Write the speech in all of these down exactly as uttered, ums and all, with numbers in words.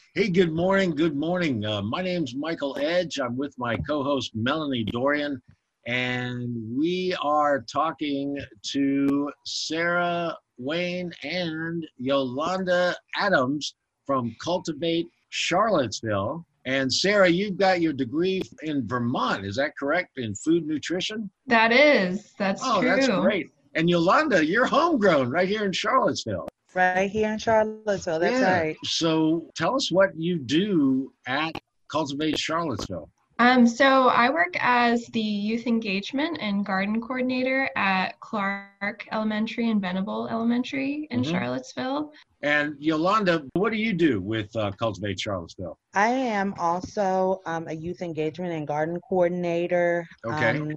Hey, good morning. Good morning. Uh, my name's Michael Edge. I'm with my co host, Melanie Dorian, and we are talking to Sarah Wayne and Yolanda Adams from Cultivate Charlottesville. And Sarah, you've got your degree in Vermont. Is that correct? In food nutrition? That is, that's Oh, that's true. great. And Yolanda, you're homegrown right here in Charlottesville. Right here in Charlottesville, that's Yeah. right. So tell us what you do at Cultivate Charlottesville. Um, so I work as the youth engagement and garden coordinator at Clark Elementary and Venable Elementary in Mhm. Charlottesville. And Yolanda, what do you do with uh, Cultivate Charlottesville? I am also um, a youth engagement and garden coordinator. Okay. Um,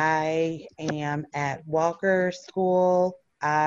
I am at Walker School.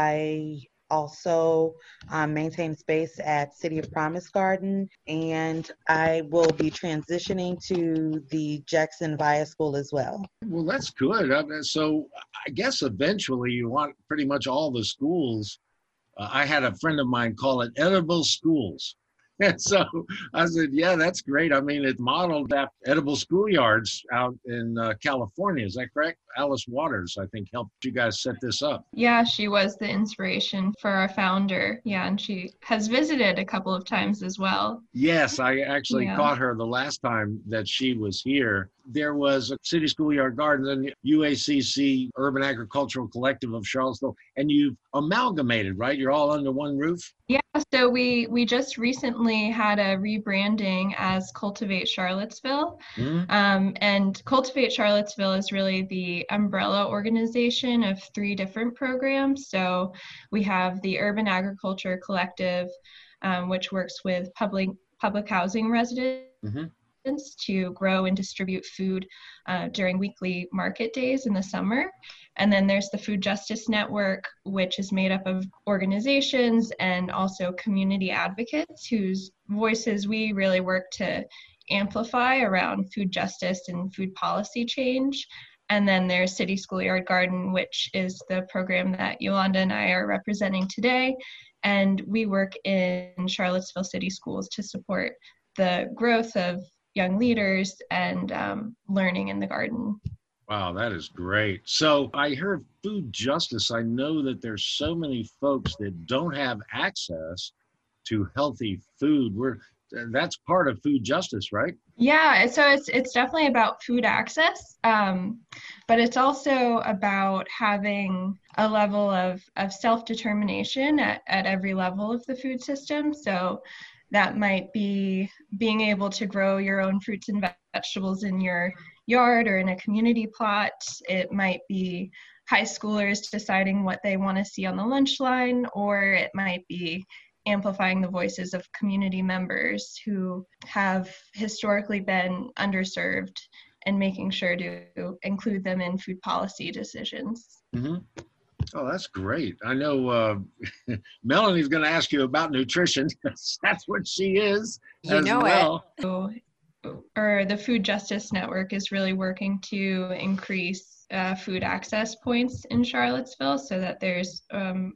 I also um, maintain space at City of Promise Garden, and I will be transitioning to the Jackson Via School as well. Well, that's good. I mean, so I guess eventually you want pretty much all the schools. Uh, I had a friend of mine call it edible schools. And so I said, yeah, that's great. I mean, it's modeled after edible schoolyards out in uh, California. Is that correct? Alice Waters, I think, helped you guys set this up. Yeah, she was the inspiration for our founder. Yeah, and she has visited a couple of times as well. Yes, I actually Yeah. caught her the last time that she was here. There was a City Schoolyard Gardens and U A C C, Urban Agricultural Collective of Charlottesville, and you've amalgamated, right? You're all under one roof? Yeah, so we we just recently had a rebranding as Cultivate Charlottesville. Mhm. Um, and Cultivate Charlottesville is really the umbrella organization of three different programs. So we have the Urban Agriculture Collective, um, which works with public public housing residents Mhm. to grow and distribute food uh, during weekly market days in the summer. And then there's the Food Justice Network, which is made up of organizations and also community advocates whose voices we really work to amplify around food justice and food policy change. And then there's City Schoolyard Garden, which is the program that Yolanda and I are representing today. And we work in Charlottesville City Schools to support the growth of young leaders and um, learning in the garden. Wow, that is great. So I heard food justice. I know that there's so many folks that don't have access to healthy food. We're that's part of food justice, right? Yeah, so it's it's definitely about food access, um, but it's also about having a level of, of self-determination at, at every level of the food system. So that might be being able to grow your own fruits and vegetables in your yard or in a community plot. It might be high schoolers deciding what they want to see on the lunch line, or it might be amplifying the voices of community members who have historically been underserved and making sure to include them in food policy decisions. Mm-hmm. Oh, that's great. I know uh, Melanie's going to ask you about nutrition. That's what she is You as know well. it. So, or the Food Justice Network is really working to increase uh, food access points in Charlottesville so that there's um,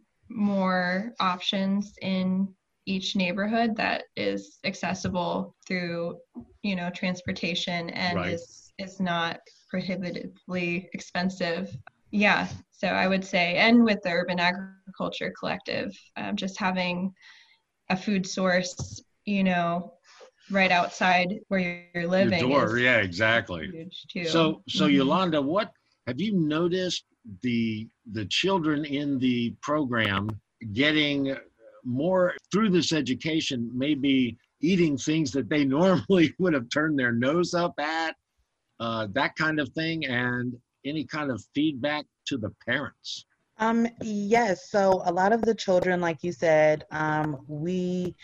more options in each neighborhood that is accessible through, you know, transportation and Right. is is not prohibitively expensive. Yeah, so I would say, and with the Urban Agriculture Collective, um, just having a food source, you know, right outside where you're Your living door, is yeah, exactly. huge too. So, so Mhm. Yolanda, what have you noticed the the children in the program getting more through this education, maybe eating things that they normally would have turned their nose up at, uh, that kind of thing, and any kind of feedback to the parents? Um, yes, so a lot of the children, like you said, um, we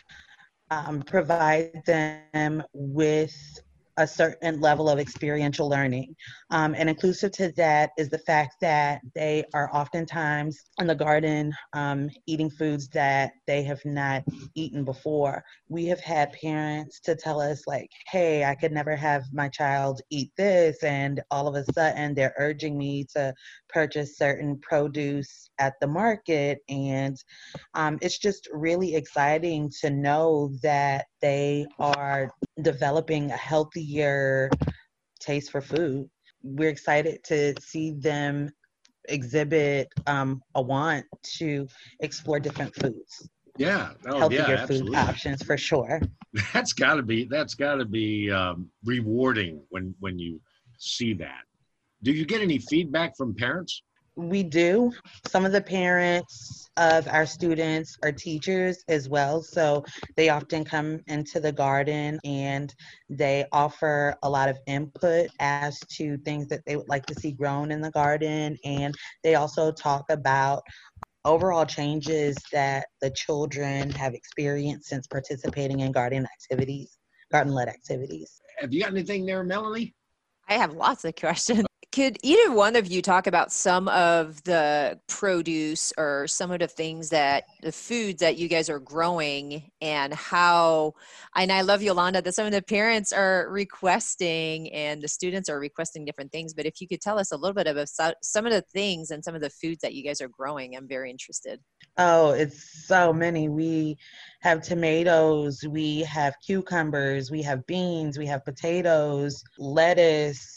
um, provide them with a certain level of experiential learning. Um, and inclusive to that is the fact that they are oftentimes in the garden um, eating foods that they have not eaten before. We have had parents to tell us like, hey, I could never have my child eat this. And all of a sudden they're urging me to purchase certain produce at the market. And um, it's just really exciting to know that they are developing a healthier taste for food. We're excited to see them exhibit um, a want to explore different foods, Yeah. Oh, yeah, healthier food absolutely. options for sure. That's got to be that's got to be um, rewarding when when you see that. Do you get any feedback from parents? We do. Some of the parents of our students are teachers as well. So they often come into the garden and they offer a lot of input as to things that they would like to see grown in the garden. And they also talk about overall changes that the children have experienced since participating in garden activities, garden-led activities. Have you got anything there, Melanie? I have lots of questions. Could either one of you talk about some of the produce or some of the things that the foods that you guys are growing and how, and I love Yolanda that some of the parents are requesting and the students are requesting different things, but if you could tell us a little bit about some of the things and some of the foods that you guys are growing, I'm very interested. Oh, it's so many. We have tomatoes, we have cucumbers, we have beans, we have potatoes, lettuce,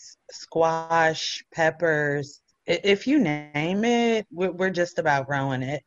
squash, peppers. If you name it, we're just about growing it.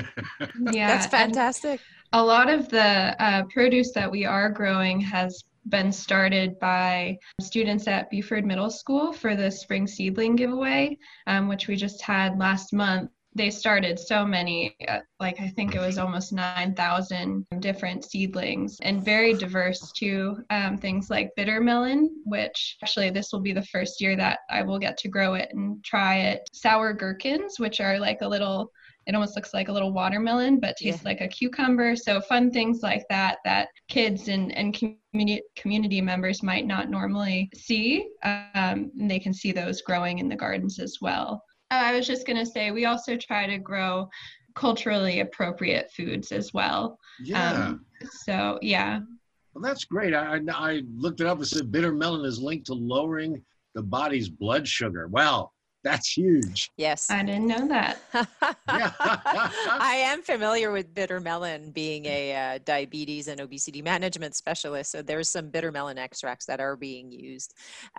Yeah, that's fantastic. A lot of the uh, produce that we are growing has been started by students at Buford Middle School for the spring seedling giveaway, um, which we just had last month. They started so many, uh, like I think it was almost nine thousand different seedlings, and very diverse too. Um, things like bitter melon, which actually this will be the first year that I will get to grow it and try it. Sour gherkins, which are like a little, it almost looks like a little watermelon, but tastes yeah. like a cucumber. So fun things like that, that kids and, and community community members might not normally see. Um, and they can see those growing in the gardens as well. I was just going to say, we also try to grow culturally appropriate foods as well. Yeah. Um, so, yeah. Well, that's great. I, I looked it up and said bitter melon is linked to lowering the body's blood sugar. Wow, that's huge. Yes. I didn't know that. I am familiar with bitter melon, being a uh, diabetes and obesity management specialist. So there's some bitter melon extracts that are being used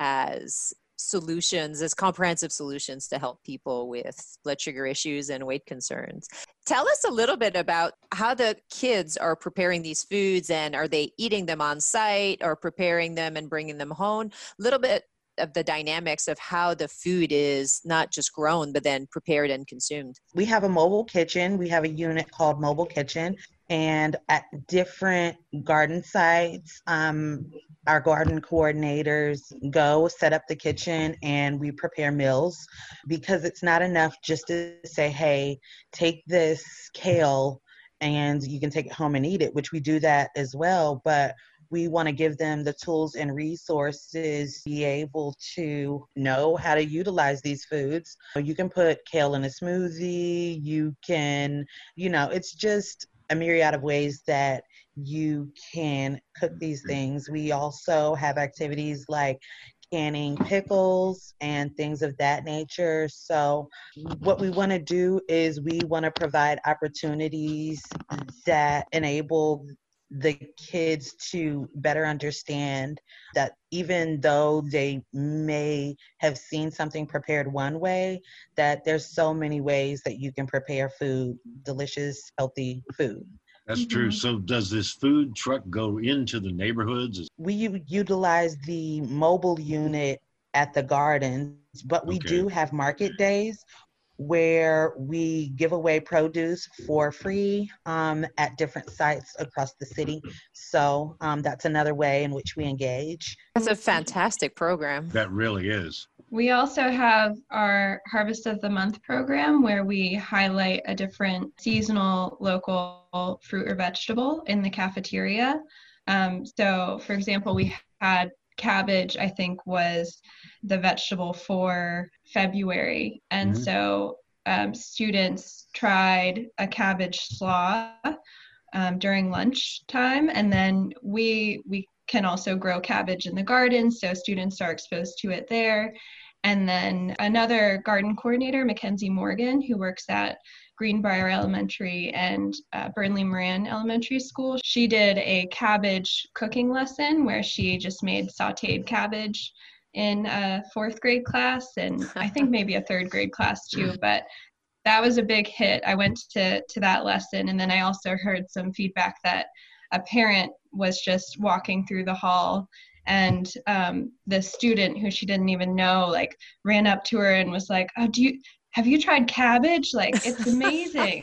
as solutions, as comprehensive solutions to help people with blood sugar issues and weight concerns. Tell us a little bit about how the kids are preparing these foods, and are they eating them on site or preparing them and bringing them home? A little bit of the dynamics of how the food is not just grown, but then prepared and consumed. We have a mobile kitchen. We have a unit called Mobile Kitchen, and at different garden sites, um, our garden coordinators go set up the kitchen and we prepare meals, because it's not enough just to say, hey, take this kale and you can take it home and eat it, which we do that as well. But we want to give them the tools and resources to be able to know how to utilize these foods. You can put kale in a smoothie. You can, you know, it's just a myriad of ways that you can cook these things. We also have activities like canning pickles and things of that nature. So what we want to do is we want to provide opportunities that enable the kids to better understand that even though they may have seen something prepared one way, that there's so many ways that you can prepare food, delicious, healthy food. That's mm-hmm. true. So does this food truck go into the neighborhoods? We u- utilize the mobile unit at the gardens, but we okay. do have market days where we give away produce for free um, at different sites across the city. So um, that's another way in which we engage. That's a fantastic program. That really is. We also have our Harvest of the Month program, where we highlight a different seasonal local fruit or vegetable in the cafeteria. Um, so, for example, we had cabbage, I think, was the vegetable for February. And mm-hmm. so um, students tried a cabbage slaw um, during lunchtime. And then we we can also grow cabbage in the garden, so students are exposed to it there. And then another garden coordinator, Mackenzie Morgan, who works at Greenbrier Elementary and uh, Burnley Moran Elementary School. She did a cabbage cooking lesson where she just made sauteed cabbage in a fourth grade class, and I think maybe a third grade class too, but that was a big hit. I went to, to that lesson, and then I also heard some feedback that a parent was just walking through the hall, and um, the student who she didn't even know like ran up to her and was like, oh, do you have you tried cabbage? Like, it's amazing.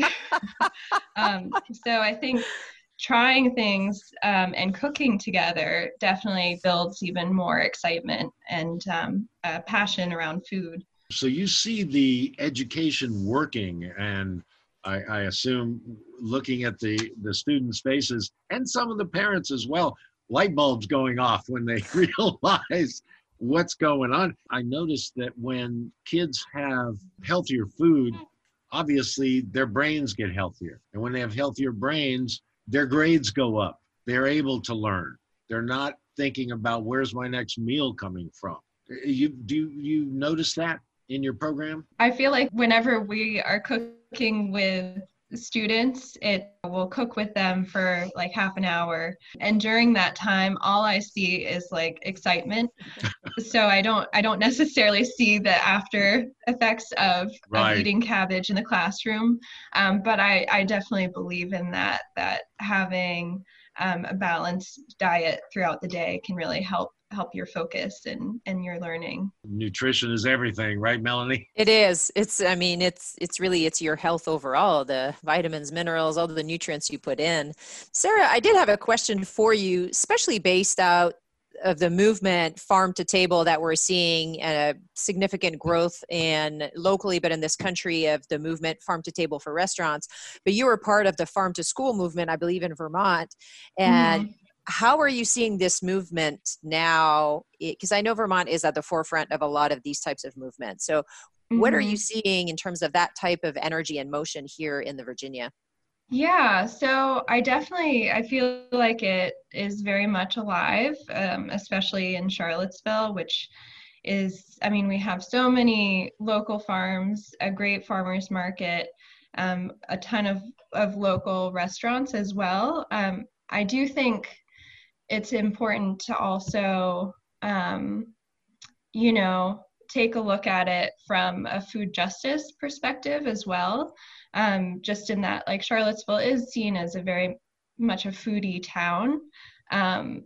um, so I think trying things um, and cooking together definitely builds even more excitement and um, uh, passion around food. So you see the education working, and I, I assume looking at the, the students' faces and some of the parents as well, light bulbs going off when they realize what's going on. I noticed that when kids have healthier food, obviously their brains get healthier. And when they have healthier brains, their grades go up. They're able to learn. They're not thinking about where's my next meal coming from. You, do you notice that in your program? I feel like whenever we are cooking with students, it will cook with them for like half an hour, and during that time all I see is like excitement. So I don't I don't necessarily see the after effects of, right. of eating cabbage in the classroom, um, but I, I definitely believe in that that having um, a balanced diet throughout the day can really help help your focus and and your learning. Nutrition is everything, right, Melanie? It is. It's, I mean, it's, it's really, it's your health overall, the vitamins, minerals, all the nutrients you put in. Sarah, I did have a question for you, especially based out of the movement farm to table that we're seeing a significant growth in locally, but in this country of the movement farm to table for restaurants. But you were part of the farm to school movement, I believe, in Vermont. And mm-hmm. How are you seeing this movement now? Because I know Vermont is at the forefront of a lot of these types of movements. So mm-hmm. what are you seeing in terms of that type of energy and motion here in the Virginia? Yeah, so I definitely, I feel like it is very much alive, um, especially in Charlottesville, which is, I mean, we have so many local farms, a great farmers market, um, a ton of, of local restaurants as well. Um, I do think it's important to also, um, you know, take a look at it from a food justice perspective as well. Um, just in that, like, Charlottesville is seen as a very much a foodie town. Um,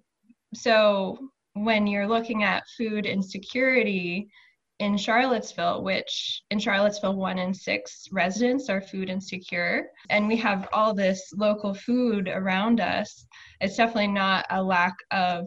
so when you're looking at food insecurity in Charlottesville, which in Charlottesville, one in six residents are food insecure, and we have all this local food around us, it's definitely not a lack of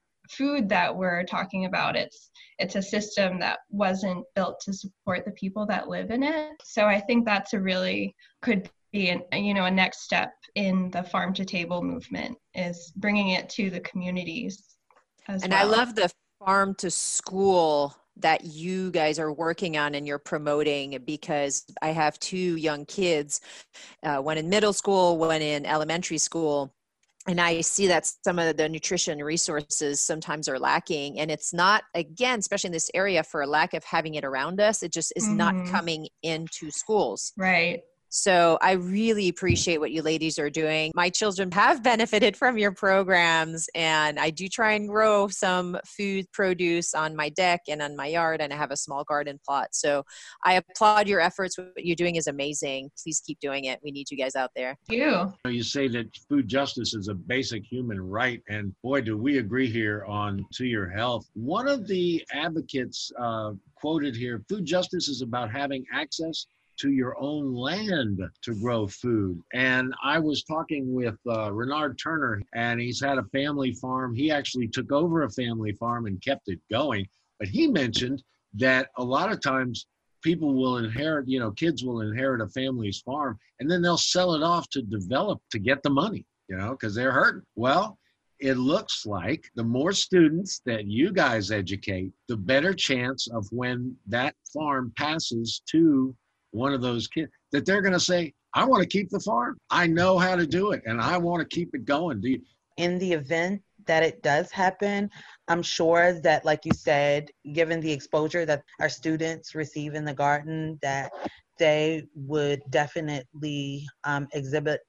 food that we're talking about. It's it's a system that wasn't built to support the people that live in it. So I think that's a really could be an, you know, a next step in the farm to table movement, is bringing it to the communities as and well. I love the farm to school that you guys are working on and you're promoting, because I have two young kids, uh, one in middle school, one in elementary school. And I see that some of the nutrition resources sometimes are lacking. And it's not, again, especially in this area, for a lack of having it around us, it just is mm-hmm. not coming into schools. Right. So I really appreciate what you ladies are doing. My children have benefited from your programs, and I do try and grow some food produce on my deck and on my yard, and I have a small garden plot. So I applaud your efforts. What you're doing is amazing. Please keep doing it. We need you guys out there. Thank you. You say that food justice is a basic human right, and boy, do we agree here on To Your Health. One of the advocates uh, quoted here, food justice is about having access to your own land to grow food. And I was talking with uh, Renard Turner, and he's had a family farm. He actually took over a family farm and kept it going. But he mentioned that a lot of times people will inherit, you know, kids will inherit a family's farm, and then they'll sell it off to develop to get the money, you know, because they're hurting. Well, it looks like the more students that you guys educate, the better chance of when that farm passes to one of those kids, that they're going to say, I want to keep the farm. I know how to do it, and I want to keep it going. Do you? In the event that it does happen, I'm sure that, like you said, given the exposure that our students receive in the garden, that they would definitely um, exhibit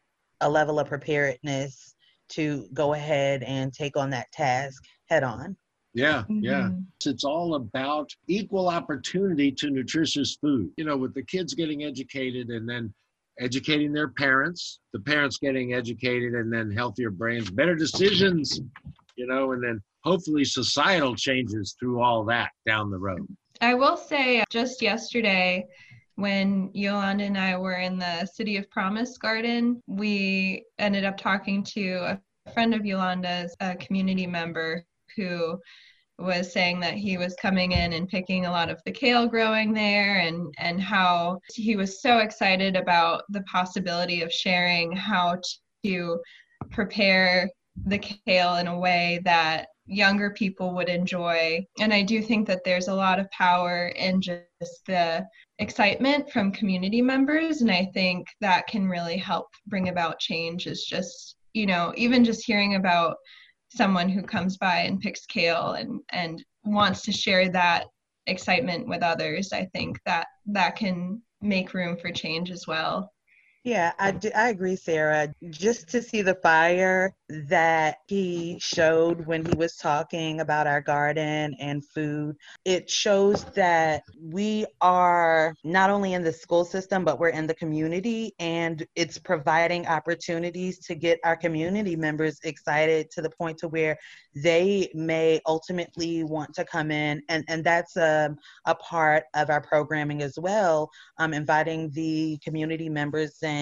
a level of preparedness to go ahead and take on that task head on. Yeah, yeah. Mhm. It's all about equal opportunity to nutritious food. You know, with the kids getting educated and then educating their parents, the parents getting educated and then healthier brains, better decisions, you know, and then hopefully societal changes through all that down the road. I will say just yesterday, when Yolanda and I were in the City of Promise Garden, we ended up talking to a friend of Yolanda's, a community member who was saying that he was coming in and picking a lot of the kale growing there, and, and how he was so excited about the possibility of sharing how to prepare the kale in a way that younger people would enjoy. And I do think that there's a lot of power in just the excitement from community members. And I think that can really help bring about change, is just, you know, even just hearing about someone who comes by and picks kale and, and wants to share that excitement with others. I think that that can make room for change as well. Yeah, I, do, I agree, Sarah. Just to see the fire that he showed when he was talking about our garden and food, it shows that we are not only in the school system, but we're in the community, and it's providing opportunities to get our community members excited to the point to where they may ultimately want to come in. And, and that's a, a part of our programming as well, um, inviting the community members in,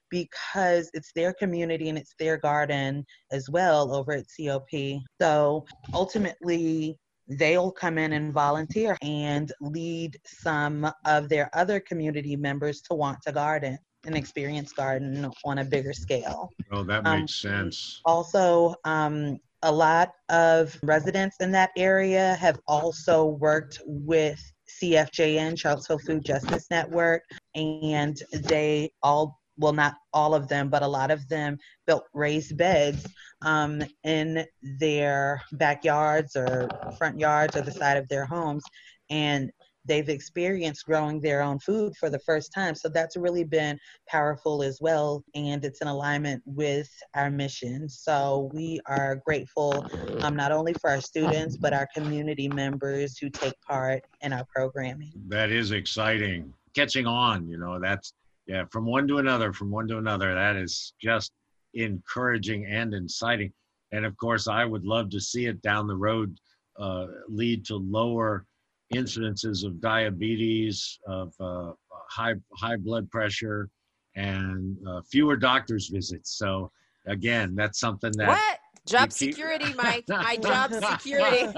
because it's their community and it's their garden as well over at C O P. So ultimately, they'll come in and volunteer and lead some of their other community members to want to garden and experience garden on a bigger scale. Oh, that Um, makes sense. Also, um, a lot of residents in that area have also worked with C F J N, Charlottesville Food Justice Network, and they all, well, not all of them, but a lot of them built raised beds um, in their backyards or front yards or the side of their homes. And they've experienced growing their own food for the first time. So that's really been powerful as well. And it's in alignment with our mission. So we are grateful um, not only for our students, but our community members who take part in our programming. That is exciting. Catching on, you know, that's, yeah, from one to another, from one to another. That is just encouraging and exciting. And of course, I would love to see it down the road uh, lead to lower incidences of diabetes, of uh, high high blood pressure, and uh, fewer doctor's visits. So again, that's something that What? Job keep... security, Mike. My job security.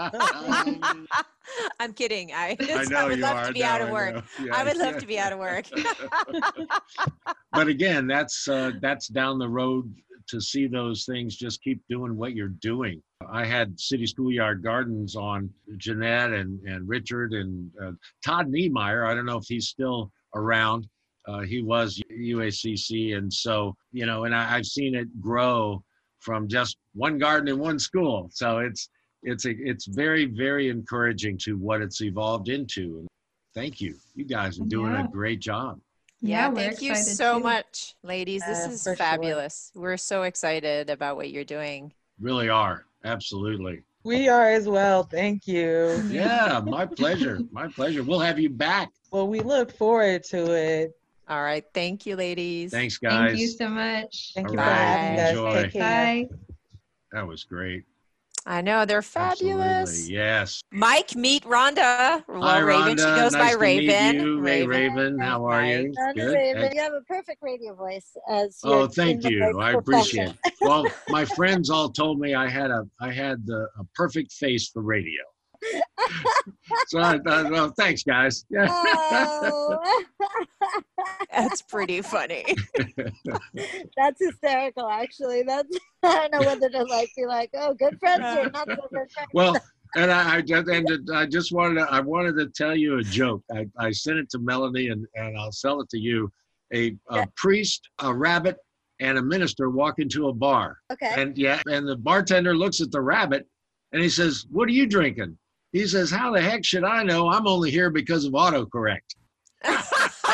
I'm kidding. I, I, know I would you love are. to be no, out of I work. Yeah, I would love yeah. to be out of work. But again, that's uh, that's down the road to see those things. Just keep doing what you're doing. I had City Schoolyard Gardens on Jeanette and, and Richard and uh, Todd Niemeyer. I don't know if he's still around. Uh, he was U A C C. And so, you know, and I, I've seen it grow from just one garden in one school. So it's it's a, it's very, very encouraging to what it's evolved into. And thank you. You guys are doing Yeah. a great job. Yeah, we're thank you excited so too. much, ladies. This Uh, is for sure. fabulous. We're so excited about what you're doing. Really are. Absolutely. We are as well. Thank you. Yeah, my pleasure. My pleasure. We'll have you back. Well, we look forward to it. All right. Thank you, ladies. Thanks, guys. Thank you so much. Thank All you right. for having us. Enjoy. Take care. Bye. That was great. I know. They're fabulous. Absolutely. Yes. Mike, meet Rhonda. Well, Hi, Raven. Rhonda. She goes nice by to Raven. meet you. Hey, Raven. How are you? Mike. Good. Raven, you have a perfect radio voice. As Oh, you're thank in the you. right I appreciate profession. it. Well, my friends all told me I had a I had the a perfect face for radio. So I thought, well, thanks, guys. Yeah. Oh, That's pretty funny. that's hysterical. Actually, that's I don't know whether to like be like, oh, good friends or not so good friends. Well, and I, I just and I just wanted to I wanted to tell you a joke. I, I sent it to Melanie and, and I'll sell it to you. A, a Yeah. priest, a rabbit, and a minister walk into a bar. Okay. And yeah, and the bartender looks at the rabbit and he says, "What are you drinking?" He says, "How the heck should I know? I'm only here because of autocorrect."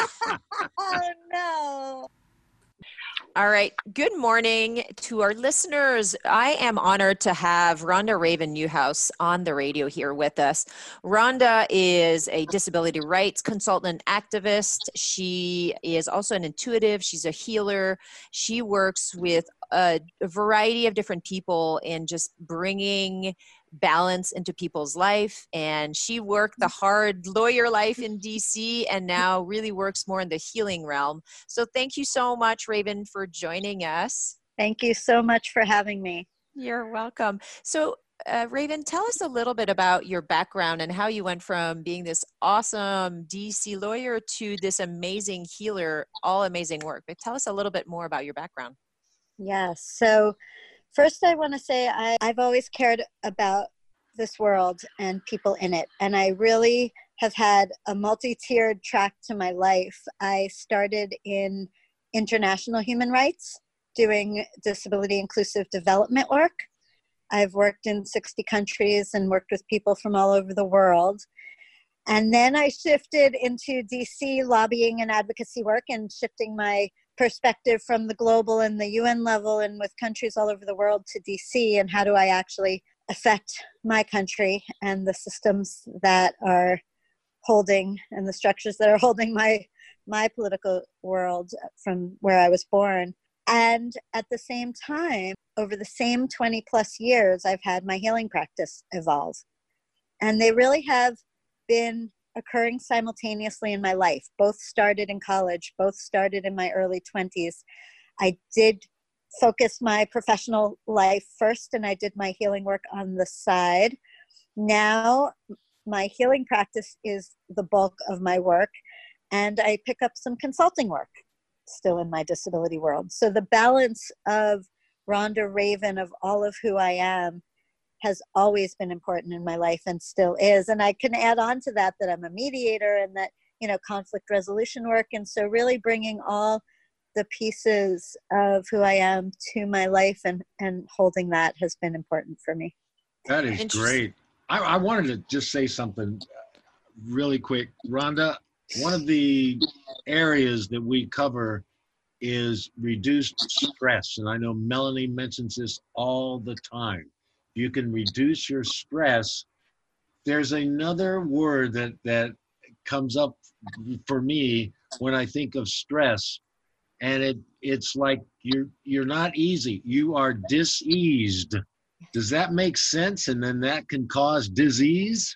All right. Good morning to our listeners. I am honored to have Rhonda Raven Newhouse on the radio here with us. Rhonda is a disability rights consultant activist. She is also an intuitive. She's a healer. She works with a, a variety of different people in just bringing balance into people's life. And she worked the hard lawyer life in D C and now really works more in the healing realm. So thank you so much, Raven, for joining us. Thank you so much for having me. You're welcome. So uh, Raven, tell us a little bit about your background and how you went from being this awesome D C lawyer to this amazing healer, all amazing work. But tell us a little bit more about your background. Yes. So first, I want to say I, I've always cared about this world and people in it. And I really have had a multi-tiered track to my life. I started in international human rights, doing disability inclusive development work. I've worked in sixty countries and worked with people from all over the world. And then I shifted into D C lobbying and advocacy work and shifting my perspective from the global and the U N level and with countries all over the world to D C, and how do I actually affect my country and the systems that are holding and the structures that are holding my my political world from where I was born. And at the same time, over the same twenty plus years, I've had my healing practice evolve. And they really have been occurring simultaneously in my life. Both started in college, both started in my early twenties. I did focus my professional life first, and I did my healing work on the side. Now, my healing practice is the bulk of my work, and I pick up some consulting work still in my disability world. So the balance of Rhonda Raven, of all of who I am, has always been important in my life and still is. And I can add on to that that I'm a mediator and that, you know, conflict resolution work. And so really bringing all the pieces of who I am to my life and, and holding that has been important for me. That is great. I, I wanted to just say something really quick. Rhonda, one of the areas that we cover is reduced stress. And I know Melanie mentions this all the time. You can reduce your stress. There's another word that, that comes up for me when I think of stress, and it it's like you're you're not easy. You are diseased. Does that make sense? And then that can cause disease?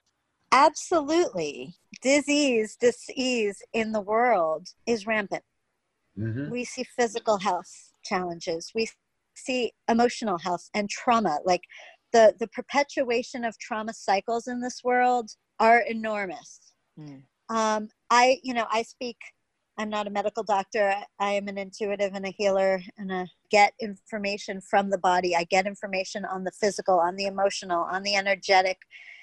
Absolutely. Disease, disease in the world is rampant. Mm-hmm. We see physical health challenges. We see emotional health and trauma. Like the, the perpetuation of trauma cycles in this world are enormous. Mm. Um, I, you know, I speak, I'm not a medical doctor. I am an intuitive and a healer, and I get information from the body. I get information on the physical, on the emotional, on the energetic.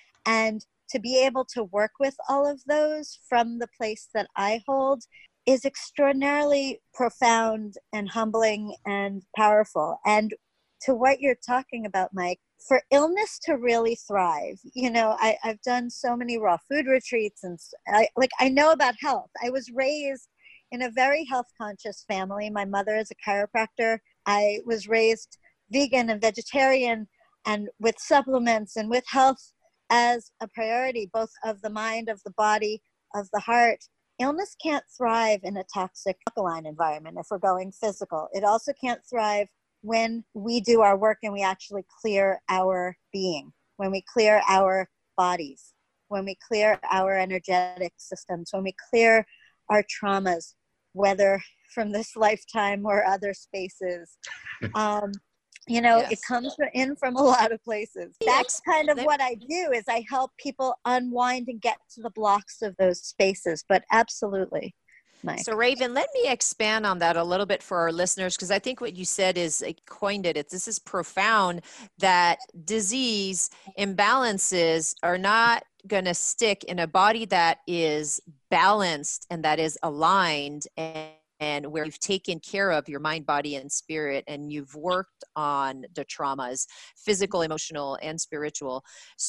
And to be able to work with all of those from the place that I hold is extraordinarily profound and humbling and powerful. And to what you're talking about, Mike, for illness to really thrive, you know, I, I've done so many raw food retreats, and I, like, I know about health. I was raised in a very health conscious family. My mother is a chiropractor. I was raised vegan and vegetarian and with supplements and with health as a priority, both of the mind, of the body, of the heart. Illness can't thrive in a toxic alkaline environment if we're going physical. It also can't thrive when we do our work and we actually clear our being, when we clear our bodies, when we clear our energetic systems, when we clear our traumas, whether from this lifetime or other spaces. Um, you know, yes. It comes in from a lot of places. That's kind of what I do, is I help people unwind and get to the blocks of those spaces. But absolutely, Mike. So Raven, let me expand on that a little bit for our listeners, because I think what you said is, I coined it, it's, this is profound, that disease imbalances are not going to stick in a body that is balanced and that is aligned, and and where you've taken care of your mind, body, and spirit, and you've worked on the traumas, physical, emotional, and spiritual. So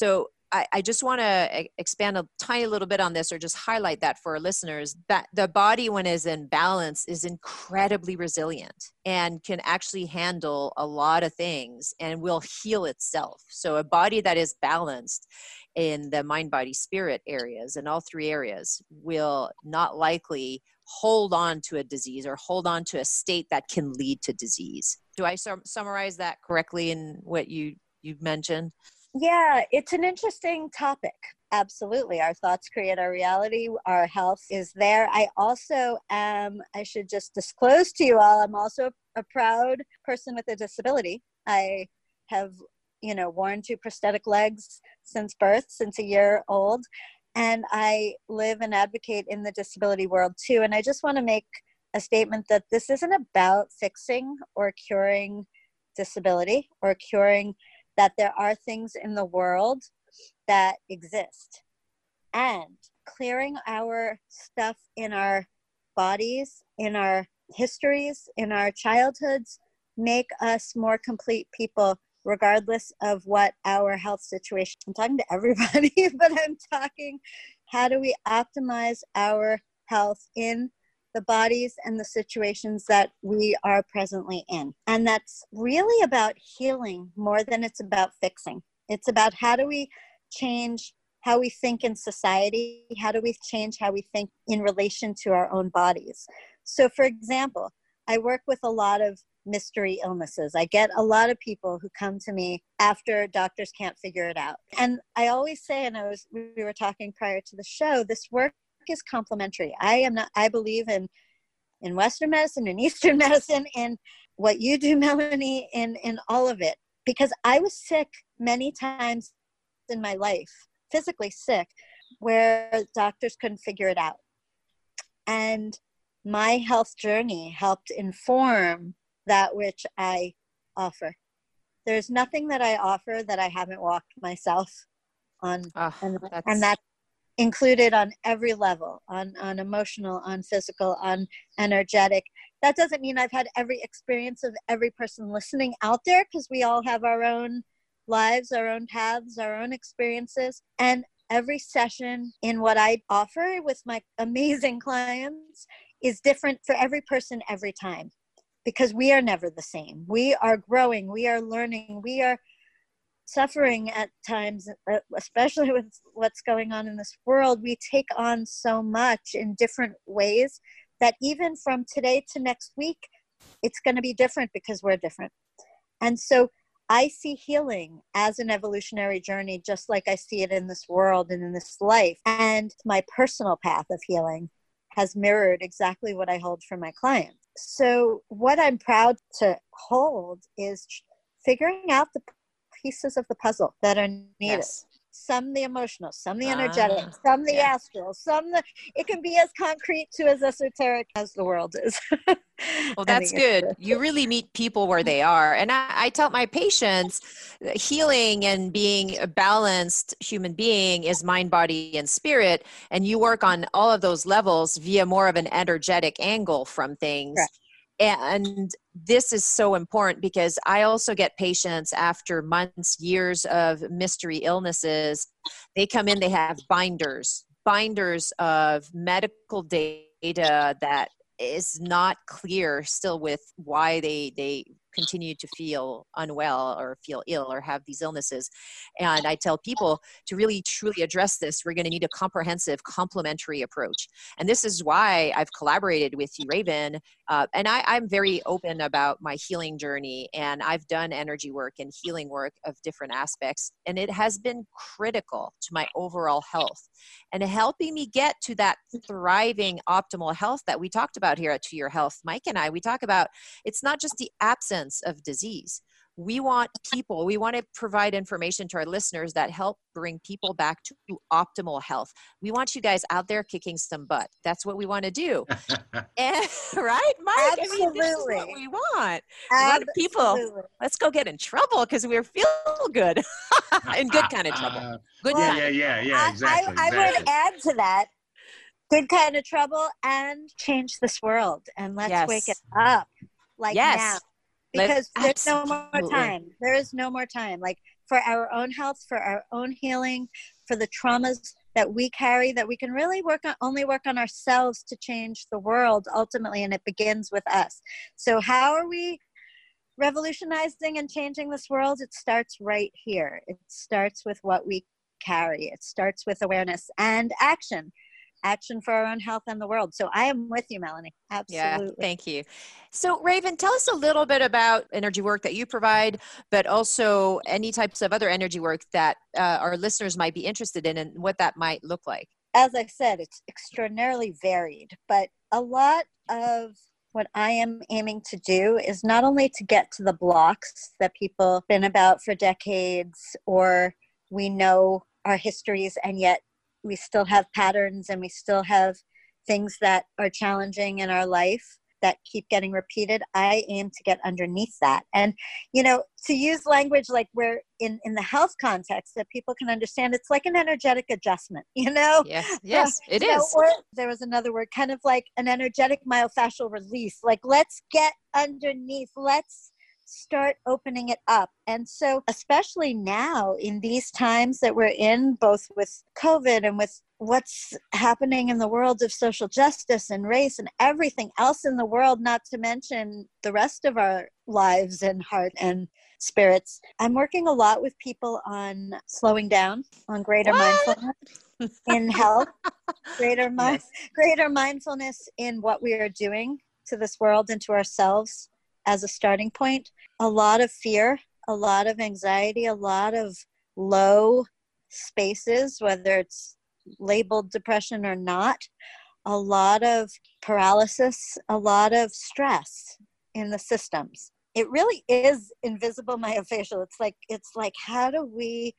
I, I just want to expand a tiny little bit on this, or just highlight that for our listeners, that the body, when it is in balance, is incredibly resilient and can actually handle a lot of things and will heal itself. So a body that is balanced in the mind, body, spirit areas, in all three areas, will not likely hold on to a disease or hold on to a state that can lead to disease. Do I sum- summarize that correctly in what you, you've mentioned? Yeah, it's an interesting topic. Absolutely. Our thoughts create our reality. Our health is there. I also am, I should just disclose to you all, I'm also a proud person with a disability. I have, you know, worn two prosthetic legs since birth, since a year old. And I live and advocate in the disability world too. And I just want to make a statement that this isn't about fixing or curing disability or curing, that there are things in the world that exist. And clearing our stuff in our bodies, in our histories, in our childhoods, make us more complete people, regardless of what our health situation. I'm talking to everybody, but I'm talking, how do we optimize our health in the bodies and the situations that we are presently in? And that's really about healing more than it's about fixing. It's about how do we change how we think in society? How do we change how we think in relation to our own bodies? So for example, I work with a lot of mystery illnesses. I get a lot of people who come to me after doctors can't figure it out. And I always say, and I was, we were talking prior to the show, this work is complementary. I am not, I believe in, in Western medicine, in Eastern medicine, in what you do, Melanie, in, in all of it. Because I was sick many times in my life, physically sick, where doctors couldn't figure it out. And my health journey helped inform that which I offer. There's nothing that I offer that I haven't walked myself on. Oh, and, that's... and that's included on every level, on, on emotional, on physical, on energetic. That doesn't mean I've had every experience of every person listening out there, because we all have our own lives, our own paths, our own experiences. And every session in what I offer with my amazing clients is different for every person every time, because we are never the same. We are growing, we are learning, we are suffering at times, especially with what's going on in this world. We take on so much in different ways that even from today to next week, it's going to be different because we're different. And so I see healing as an evolutionary journey, just like I see it in this world and in this life. And my personal path of healing has mirrored exactly what I hold for my clients. So what I'm proud to hold is figuring out the pieces of the puzzle that are needed. Yes. Some the emotional, some the energetic, ah, some the yeah. astral, some the, it can be as concrete to as esoteric as the world is. Well, that's good. You really meet people where they are. And I, I tell my patients, healing and being a balanced human being is mind, body, and spirit. And you work on all of those levels via more of an energetic angle from things. Right. And this is so important because I also get patients after months, years of mystery illnesses. They come in, they have binders, binders of medical data that is not clear still with why they, they continue to feel unwell or feel ill or have these illnesses. And I tell people to really truly address this, we're going to need a comprehensive complementary approach. And this is why I've collaborated with you, Raven. Uh, and I, I'm very open about my healing journey, and I've done energy work and healing work of different aspects. And it has been critical to my overall health and helping me get to that thriving optimal health that we talked about here at To Your Health. Mike and I, we talk about, it's not just the absence of disease. We want people, we want to provide information to our listeners that help bring people back to optimal health. We want you guys out there kicking some butt. That's what we want to do. And, right, Mike? Absolutely. I mean, this is what we want. We want people, let's go get in trouble because we're feeling good. In good kind of trouble. Good well, kind yeah, of yeah, trouble. yeah, exactly. I, I, exactly. I would add to that, good kind of trouble and change this world. And let's yes. wake it up like yes. now. Because Let's, there's absolutely. no more time. There is no more time. Like for our own health, for our own healing, for the traumas that we carry, that we can really work on, only work on ourselves to change the world ultimately, and it begins with us. So how are we revolutionizing and changing this world? It starts right here. It starts with what we carry. It starts with awareness and action. Action for our own health and the world. So I am with you, Melanie. Absolutely. Yeah, thank you. So Raven, tell us a little bit about energy work that you provide, but also any types of other energy work that uh, our listeners might be interested in and what that might look like. As I said, it's extraordinarily varied, but a lot of what I am aiming to do is not only to get to the blocks that people have been about for decades, or we know our histories, and yet we still have patterns and we still have things that are challenging in our life that keep getting repeated. I aim to get underneath that. And, you know, to use language like we're in, in the health context that people can understand, it's like an energetic adjustment, you know? Yes, yes, so, it is. Know, or there was another word, kind of like an energetic myofascial release. Like, let's get underneath. Let's start opening it up. And so especially now in these times that we're in, both with COVID and with what's happening in the world of social justice and race and everything else in the world, not to mention the rest of our lives and heart and spirits, I'm working a lot with people on slowing down, on greater what? mindfulness in health, greater, mi- Yes. greater mindfulness in what we are doing to this world and to ourselves as a starting point. A lot of fear, a lot of anxiety, a lot of low spaces, whether it's labeled depression or not, a lot of paralysis, a lot of stress in the systems. It really is invisible myofascial. It's like, it's like, how do we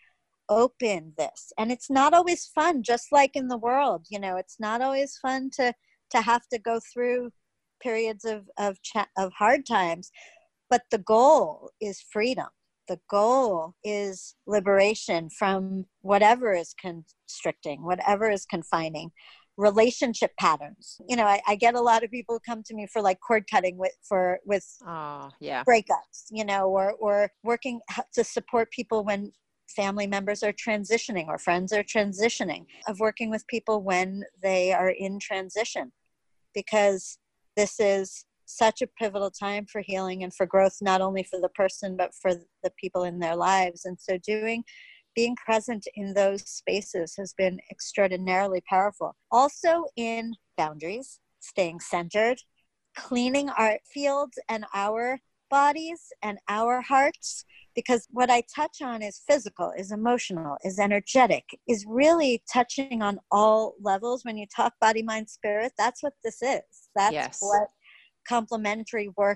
open this? And it's not always fun, just like in the world, you know, it's not always fun to, to have to go through periods of, of, cha- of hard times. But the goal is freedom. The goal is liberation from whatever is constricting, whatever is confining, relationship patterns. You know, I, I get a lot of people come to me for like cord cutting with for with Oh, yeah. breakups, you know, or or working to support people when family members are transitioning or friends are transitioning, of working with people when they are in transition, because this is such a pivotal time for healing and for growth, not only for the person, but for the people in their lives. And so doing, being present in those spaces has been extraordinarily powerful. Also in boundaries, staying centered, cleaning our fields and our bodies and our hearts, because what I touch on is physical, is emotional, is energetic, is really touching on all levels. When you talk body, mind, spirit, that's what this is. That's Yes. what complementary work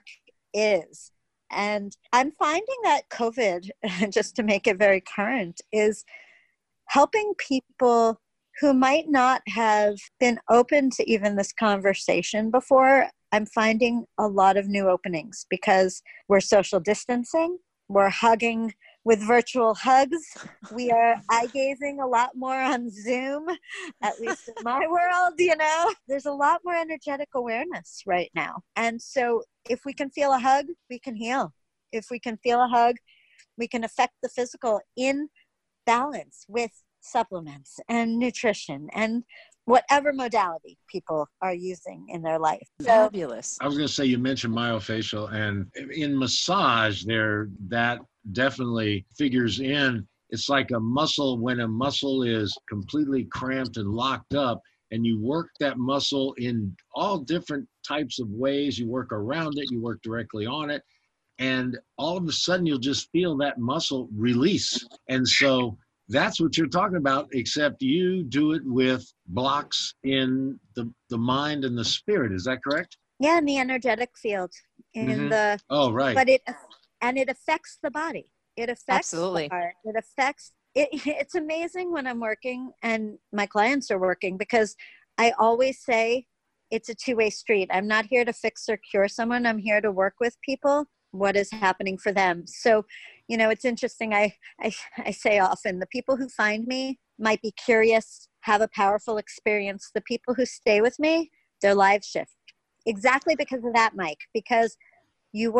is. And I'm finding that COVID, just to make it very current, is helping people who might not have been open to even this conversation before. I'm finding a lot of new openings because we're social distancing, we're hugging with virtual hugs, we are eye gazing a lot more on Zoom, at least in my world, you know. There's a lot more energetic awareness right now. And so if we can feel a hug, we can heal. If we can feel a hug, we can affect the physical in balance with supplements and nutrition and whatever modality people are using in their life. So, Fabulous. I was going to say, you mentioned myofascial, and in massage, there that definitely figures in. It's like a muscle. When a muscle is completely cramped and locked up, and you work that muscle in all different types of ways. You work around it, you work directly on it, and all of a sudden you'll just feel that muscle release. And so that's what you're talking about, except you do it with blocks in the, the mind and the spirit. Is that correct? yeah, in the energetic field, in Mhm. the Oh, right. but it and it affects the body. It affects Absolutely. the heart. It affects it. It's amazing when I'm working and my clients are working, because I always say it's a two-way street. I'm not here to fix or cure someone. I'm here to work with people. What is happening for them? So, you know, it's interesting. I, I, I say often, the people who find me might be curious, have a powerful experience. The people who stay with me, their lives shift. Exactly because of that, Mike, because you work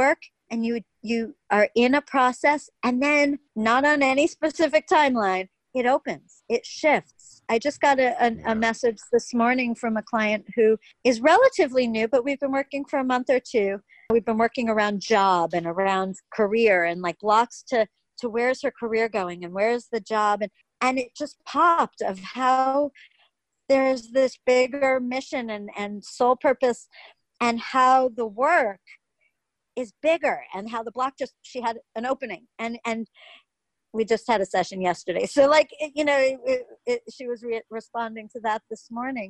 and you you are in a process, and then not on any specific timeline, it opens, it shifts. I just got a, a, Yeah. a message this morning from a client who is relatively new, but we've been working for a month or two. We've been working around job and around career and like blocks to, to where's her career going and where's the job. And, and it just popped of how there's this bigger mission and, and soul purpose, and how the work is bigger, and how the block just, she had an opening, and, and we just had a session yesterday. So like, it, you know, it, it, she was re- responding to that this morning.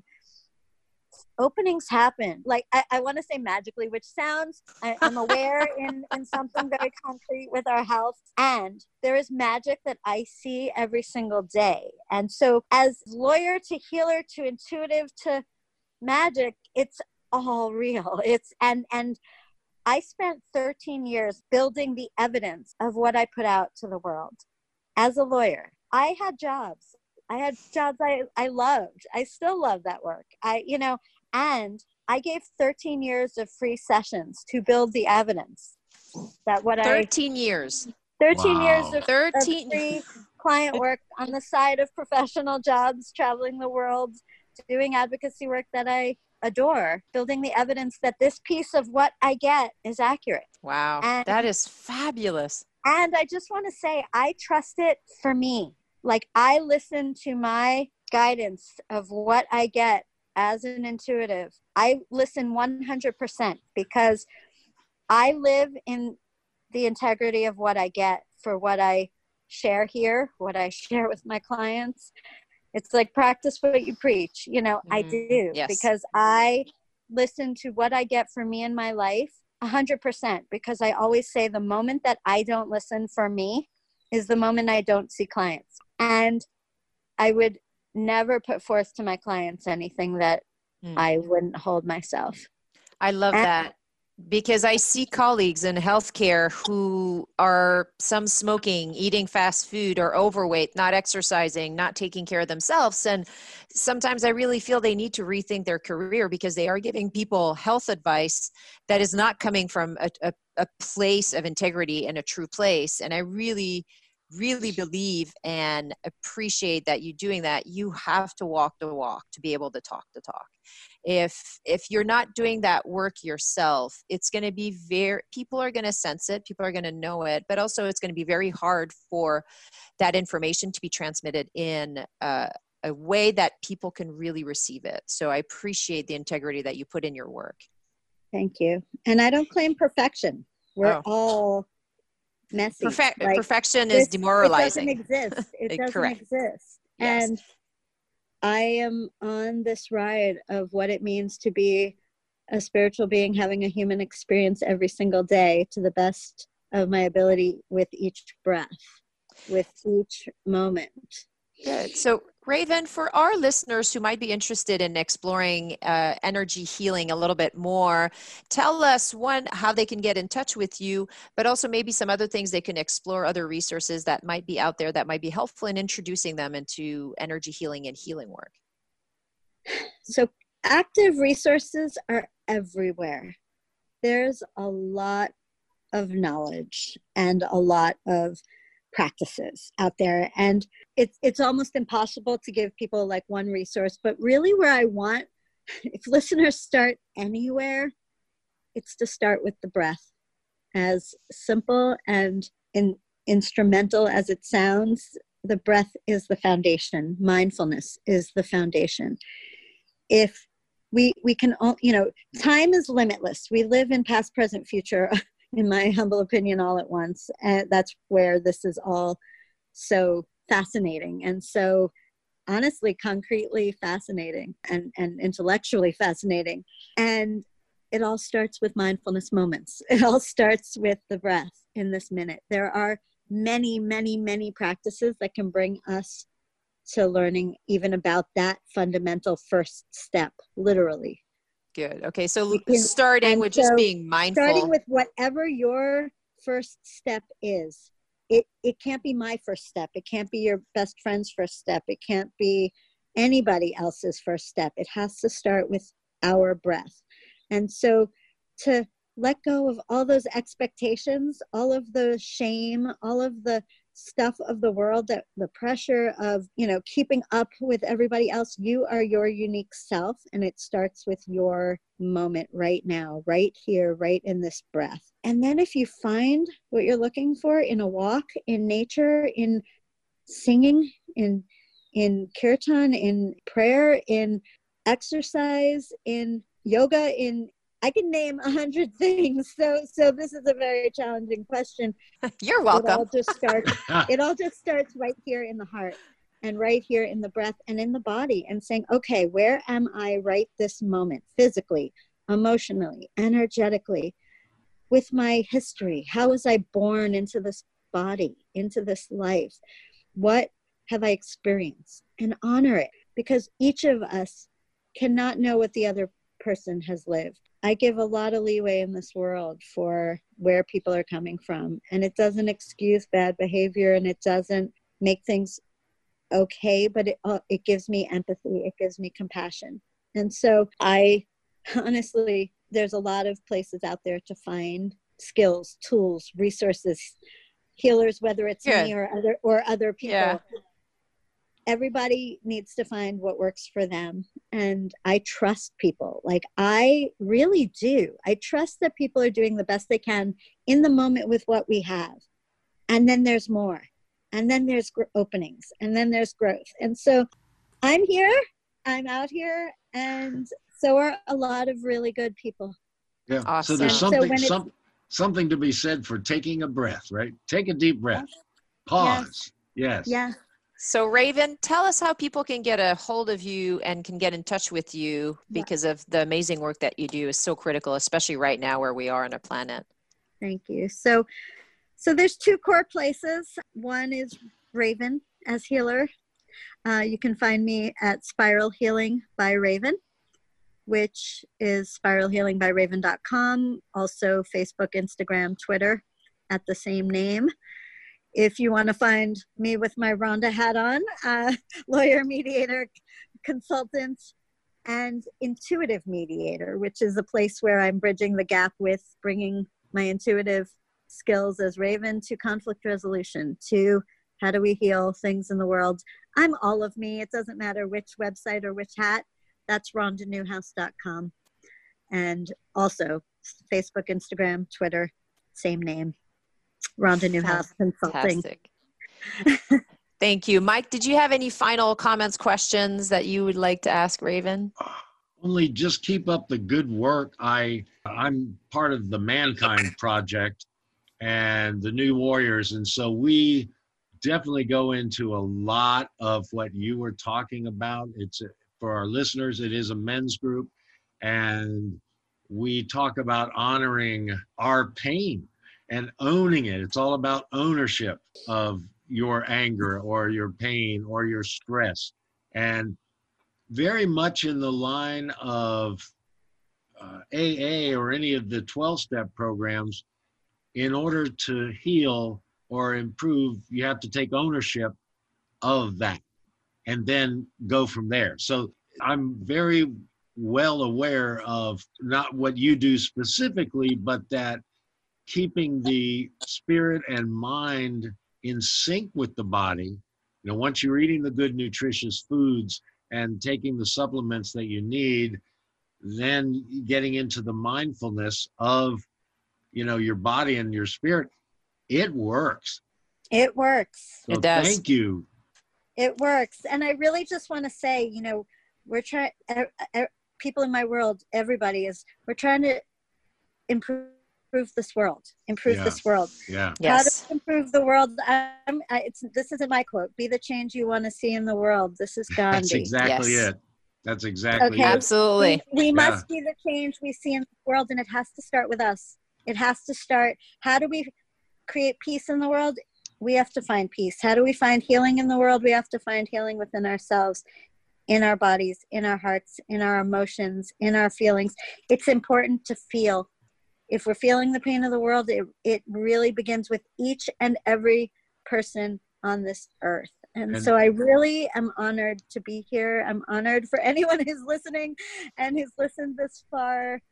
Openings happen. Like, I, I want to say magically, which sounds, I, I'm aware in, in something very concrete with our health. And there is magic that I see every single day. And so as lawyer to healer to intuitive to magic, it's all real. It's, and, and I spent thirteen years building the evidence of what I put out to the world. As a lawyer, I had jobs. I had jobs I, I loved. I still love that work. I, you know, and I gave thirteen years of free sessions to build the evidence that what thirteen I, years. thirteen Wow. years of, thirteen of free client work on the side of professional jobs, traveling the world, doing advocacy work that I adore, building the evidence that this piece of what I get is accurate. Wow. And, That is fabulous. and I just want to say, I trust it for me. Like, I listen to my guidance of what I get as an intuitive. I listen one hundred percent because I live in the integrity of what I get for what I share here, what I share with my clients. It's like practice what you preach. You know, I Mm, do, yes. because I listen to what I get for me in my life one hundred percent, because I always say the moment that I don't listen for me is the moment I don't see clients. And I would never put forth to my clients anything that Mm. I wouldn't hold myself. I love And- that, because I see colleagues in healthcare who are some smoking, eating fast food, or overweight, not exercising, not taking care of themselves. And sometimes I really feel they need to rethink their career, because they are giving people health advice that is not coming from a, a, a place of integrity and a true place. And I really, really believe and appreciate that you doing that. You have to walk the walk to be able to talk the talk. If if you're not doing that work yourself, it's going to be very, people are going to sense it, people are going to know it, but also it's going to be very hard for that information to be transmitted in uh, a way that people can really receive it. So I appreciate the integrity that you put in your work. Thank you. And I don't claim perfection. We're Oh. all messy. Perfect, Like, perfection this- is demoralizing. It doesn't exist. It doesn't Correct. exist. Yes. And I am on this ride of what it means to be a spiritual being, having a human experience every single day to the best of my ability, with each breath, with each moment. Good. So, Raven, for our listeners who might be interested in exploring uh, energy healing a little bit more, tell us, one, how they can get in touch with you, but also maybe some other things they can explore, other resources that might be out there that might be helpful in introducing them into energy healing and healing work. So active resources are everywhere. There's a lot of knowledge and a lot of practices out there. And it's it's almost impossible to give people like one resource, but really where I want, if listeners start anywhere, it's to start with the breath. As simple and in, instrumental as it sounds, the breath is the foundation. Mindfulness is the foundation. If we we can, all, you know, time is limitless. We live in past, present, future, in my humble opinion, all at once. And that's where this is all so fascinating. And so honestly, concretely fascinating and, and intellectually fascinating. And it all starts with mindfulness moments. It all starts with the breath in this minute. There are many, many, many practices that can bring us to learning even about that fundamental first step, literally. Good. Okay. So You can- starting and with just so being mindful. Starting with whatever your first step is. It it can't be my first step. It can't be your best friend's first step. It can't be anybody else's first step. It has to start with our breath. And so to let go of all those expectations, all of the shame, all of the stuff of the world, that the pressure of, you know, keeping up with everybody else. You are your unique self, and it starts with your moment right now, right here, right in this breath. And then if you find what you're looking for in a walk, in nature, in singing, in in kirtan, in prayer, in exercise, in yoga, in I can name a hundred things. So so this is a very challenging question. You're It welcome. all just starts it all just starts right here in the heart, and right here in the breath and in the body, and saying, okay, where am I right this moment, physically, emotionally, energetically, with my history? How was I born into this body, into this life? What have I experienced? And honor it, because each of us cannot know what the other person has lived. I give a lot of leeway in this world for where people are coming from, and it doesn't excuse bad behavior, and it doesn't make things okay, but it uh, it gives me empathy, it gives me compassion. And so I honestly, there's a lot of places out there to find skills, tools, resources, healers, whether it's Good. me or other or other people. Yeah. Everybody needs to find what works for them. And I trust people. Like, I really do. I trust that people are doing the best they can in the moment with what we have. And then there's more. And then there's gr- openings. And then there's growth. And so I'm here. I'm out here. And so are a lot of really good people. Yeah. Awesome. So there's And so something when it's- some, something to be said for taking a breath, right? Take a deep breath. Pause. Yes. Yeah. So Raven, tell us how people can get a hold of you and can get in touch with you, because of the amazing work that you do is so critical, especially right now where we are on our planet. Thank you. So, so there's two core places. One is Raven as healer. Uh, you can find me at Spiral Healing by Raven, which is spiral healing by raven dot com. Also Facebook, Instagram, Twitter at the same name. If you want to find me with my Rhonda hat on, uh, lawyer, mediator, consultant, and intuitive mediator, which is a place where I'm bridging the gap with bringing my intuitive skills as Raven to conflict resolution, to how do we heal things in the world. I'm all of me. It doesn't matter which website or which hat. That's rhonda newhouse dot com. And also Facebook, Instagram, Twitter, same name. Rhonda Newhouse Consulting. Fantastic. Thank you. Mike, did you have any final comments, questions that you would like to ask Raven? Only just keep up the good work. I, I'm part of the Mankind Project and the New Warriors. And so we definitely go into a lot of what you were talking about. It's a, for our listeners, it is a men's group. And we talk about honoring our pain and owning it. It's all about ownership of your anger or your pain or your stress. And very much in the line of uh, A A or any of the twelve-step programs, in order to heal or improve, you have to take ownership of that and then go from there. So I'm very well aware of not what you do specifically, but that keeping the spirit and mind in sync with the body. You know, once you're eating the good, nutritious foods and taking the supplements that you need, then getting into the mindfulness of, you know, your body and your spirit, it works. It works. So It does. thank you. It works. And I really just want to say, you know, we're trying, er, er, people in my world, everybody is, we're trying to improve this world, improve Yeah. this world. Yeah. How Yes. to improve the world? I'm, I, it's, this isn't my quote. Be the change you want to see in the world. This is Gandhi. That's exactly Yes. it. That's exactly Okay. it. Absolutely. We, we Yeah. must be the change we see in the world, and it has to start with us. It has to start. How do we create peace in the world? We have to find peace. How do we find healing in the world? We have to find healing within ourselves, in our bodies, in our hearts, in our emotions, in our feelings. It's important to feel. If we're feeling the pain of the world, it, it really begins with each and every person on this earth. And, And- so I really am honored to be here. I'm honored for anyone who's listening and who's listened this far.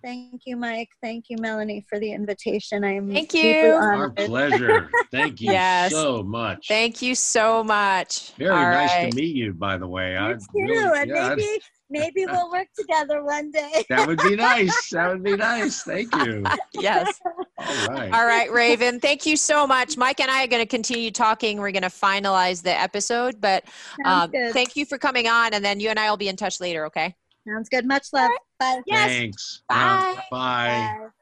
Thank you, Mike. Thank you, Melanie, for the invitation. I'm Thank deeply you. Our honored. pleasure. Thank you Yes. so much. Thank you so much. Very All nice right. to meet you, by the way. You I too, really, and yeah, maybe maybe we'll work together one day. that would be nice. That would be nice. Thank you. Yes. All right. All right, Raven. Thank you so much. Mike and I are going to continue talking. We're going to finalize the episode, but Sounds um, good. thank you for coming on, and then you and I will be in touch later, okay? Sounds good. Much love. Bye. Yes. Thanks. Bye. Yeah, bye. Bye.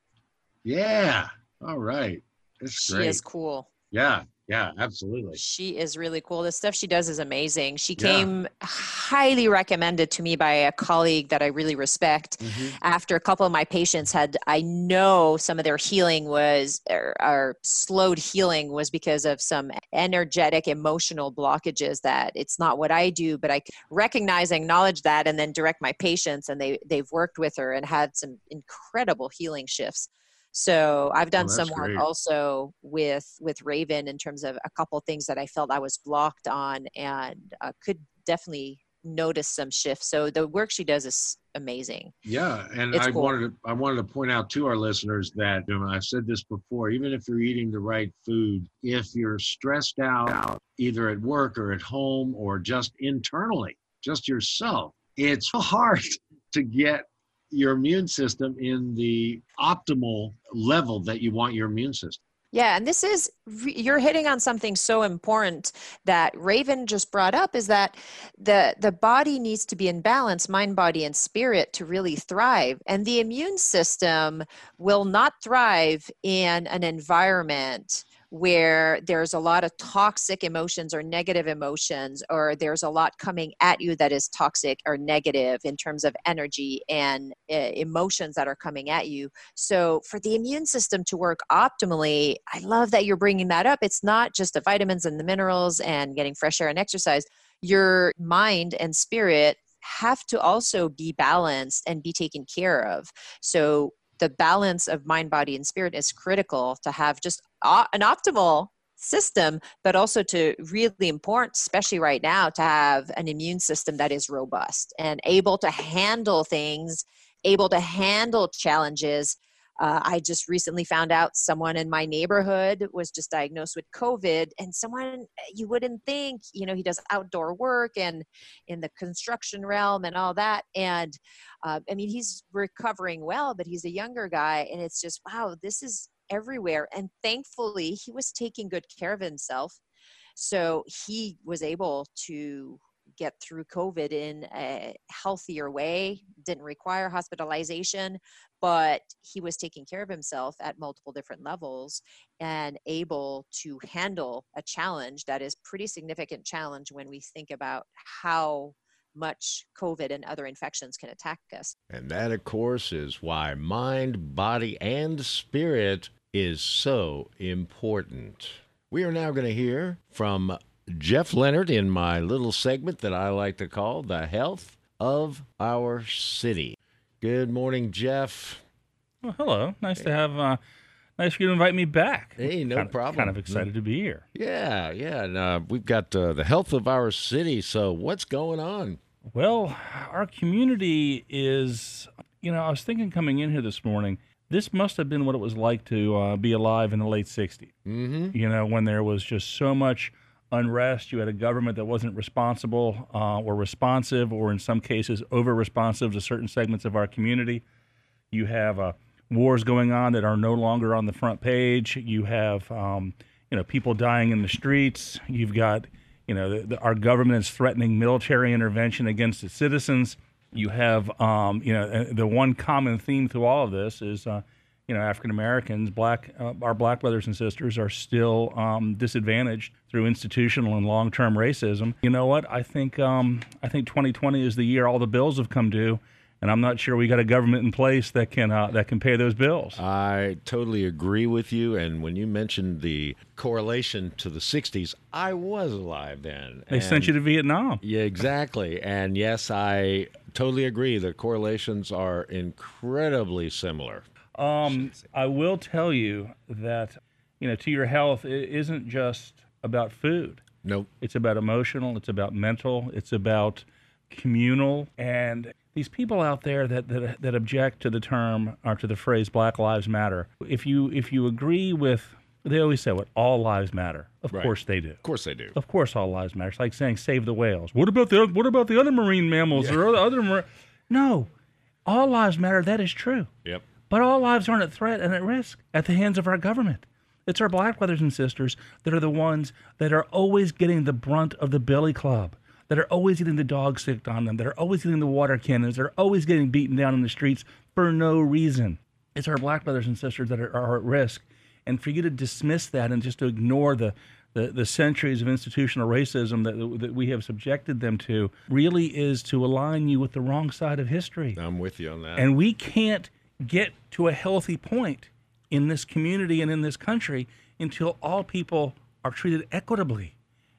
Yeah. All right. It's She great. is cool. Yeah. Yeah. Absolutely. She is really cool. The stuff she does is amazing. She Yeah. came highly recommended to me by a colleague that I really respect. Mhm. After a couple of my patients had, I know some of their healing was, or, or slowed healing was because of some energetic, emotional blockages that it's not what I do, but I recognize, acknowledge that, and then direct my patients, and they, they've worked with her and had some incredible healing shifts. So I've done Oh, some that's work great. also with with Raven in terms of a couple things that I felt I was blocked on, and uh, could definitely notice some shifts. So the work she does is amazing. Yeah, and It's I cool. wanted to I wanted to point out to our listeners that, you know, I've said this before, even if you're eating the right food, if you're stressed out either at work or at home or just internally, just yourself, it's hard to get your immune system in the optimal level that you want your immune system. Yeah, and this is, you're hitting on something so important that Raven just brought up, is that the the body needs to be in balance, mind, body, and spirit, to really thrive. And the immune system will not thrive in an environment where there's a lot of toxic emotions or negative emotions, or there's a lot coming at you that is toxic or negative in terms of energy and uh, emotions that are coming at you. So for the immune system to work optimally, I love that you're bringing that up. It's not just the vitamins and the minerals and getting fresh air and exercise. Your mind and spirit have to also be balanced and be taken care of. So the balance of mind, body, and spirit is critical to have just an optimal system, but also to really important, especially right now, to have an immune system that is robust and able to handle things, able to handle challenges. Uh, I just recently found out someone in my neighborhood was just diagnosed with COVID, and someone you wouldn't think, you know, he does outdoor work and in the construction realm and all that. And uh, I mean, he's recovering well, but he's a younger guy, and it's just, wow, this is everywhere. And thankfully, he was taking good care of himself. So he was able to get through COVID in a healthier way, didn't require hospitalization, but he was taking care of himself at multiple different levels and able to handle a challenge that is pretty significant challenge when we think about how much COVID and other infections can attack us. And that, of course, is why mind, body, and spirit is so important. We are now going to hear from Jeff Leonard in my little segment that I like to call The Health of Our City. Good morning, Jeff. Well, hello. Nice to have, uh, nice for you to invite me back. Hey, no kind of, problem. Kind of excited to be here. Yeah, yeah. And, uh, we've got uh, The Health of Our City. So what's going on? Well, our community is, you know, I was thinking coming in here this morning, this must have been what it was like to uh, be alive in the late sixties. Mm-hmm. You know, when there was just so much unrest. You had a government that wasn't responsible uh, or responsive, or in some cases over-responsive to certain segments of our community. You have uh, wars going on that are no longer on the front page. You have, um, you know, people dying in the streets. You've got, you know, the, the, our government is threatening military intervention against its citizens. You have, um, you know, the one common theme through all of this is, uh, you know, African Americans, black, uh, our black brothers and sisters are still um, disadvantaged through institutional and long-term racism. You know what? I think, um, I think twenty twenty is the year all the bills have come due, and I'm not sure we got a government in place that can uh, that can pay those bills. I totally agree with you. And when you mentioned the correlation to the sixties, I was alive then. They sent you to Vietnam. Yeah, exactly. And yes, I totally agree. The correlations are incredibly similar. Um, I will tell you that, you know, to your health, it isn't just about food. Nope. It's about emotional. It's about mental. It's about communal. And these people out there that, that that object to the term or to the phrase Black Lives Matter, if you if you agree with, they always say what all lives matter. Of Right. course they do. Of course they do. Of course all lives matter. It's like saying save the whales. What about the what about the other marine mammals Yeah. or other, other mar- No, all lives matter. That is true. Yep. But all lives aren't at threat and at risk at the hands of our government. It's our black brothers and sisters that are the ones that are always getting the brunt of the billy club, that are always getting the dog sicked on them, that are always getting the water cannons, that are always getting beaten down in the streets for no reason. It's our black brothers and sisters that are, are at risk. And for you to dismiss that and just to ignore the, the, the centuries of institutional racism that, that we have subjected them to really is to align you with the wrong side of history. I'm with you on that. And we can't get to a healthy point in this community and in this country until all people are treated equitably.